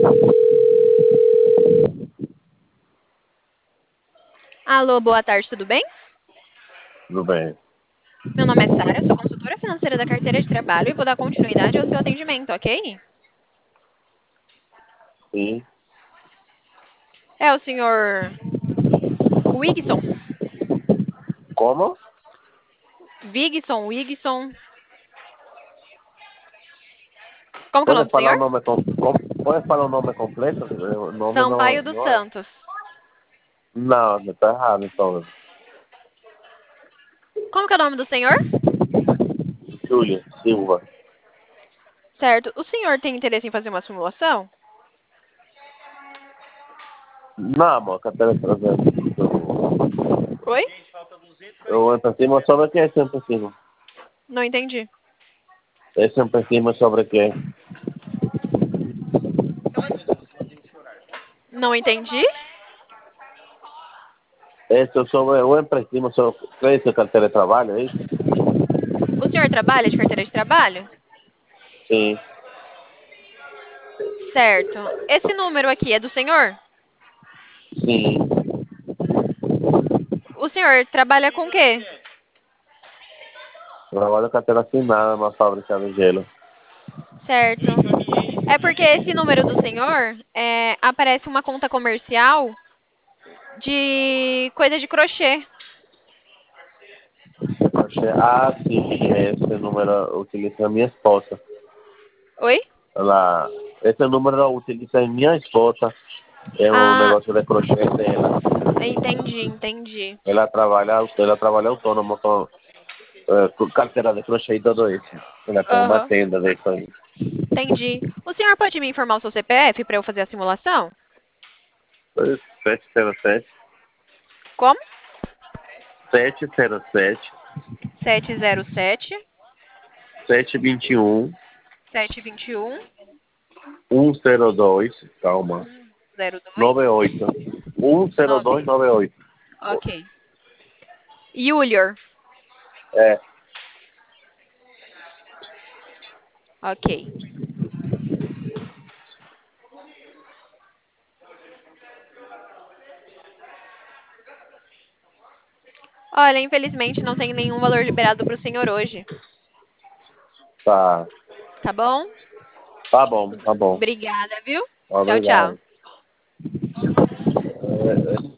Alô, boa tarde, tudo bem? Tudo bem. Meu nome é Sara, sou consultora financeira da carteira de trabalho e vou dar continuidade ao seu atendimento, ok? Sim. É o senhor Wigson? Como? Wigson. Como que é o nome Pode do falar senhor? o nome, pode falar o nome completo? O nome Sampaio dos não é. Santos. Não, tá errado, então. Como que é o nome do senhor? Júlia Silva. Certo. O senhor tem interesse em fazer uma simulação? Não, amor, carteira trazendo. Oi? Eu entro em cima sobre o que? Sempre em cima. Não entendi. É sempre em cima sobre o que? Não entendi? Esse eu sobre, eu entro em cima sobre o que é isso, carteira de trabalho, é isso? O senhor trabalha de carteira de trabalho? Sim, Certo. Esse número aqui é do senhor? sim. O senhor trabalha com o quê? Trabalho carteira assinada numa fábrica de gelo. Certo. É porque esse número do senhor aparece uma conta comercial de coisa de crochê. Ah, sim, esse número utiliza a minha esposa. Oi? Ela, esse número eu utilizo a minha esposa. É um Ah, negócio de crochê dela. entendi. Ela trabalha autônoma com carteira de crochê e tudo isso. Ela tem uma Aham, tenda de isso aí. entendi. O senhor pode me informar o seu CPF para eu fazer a simulação? 707 Como? 707 707 721 721 102, calma, 102 98. 9. 10298. Ok. Julior. É, Ok. Olha, infelizmente não tem nenhum valor liberado para o senhor hoje. tá. Tá bom? Tá bom, tá bom. Obrigada, viu? Tchau, Obrigado. tchau.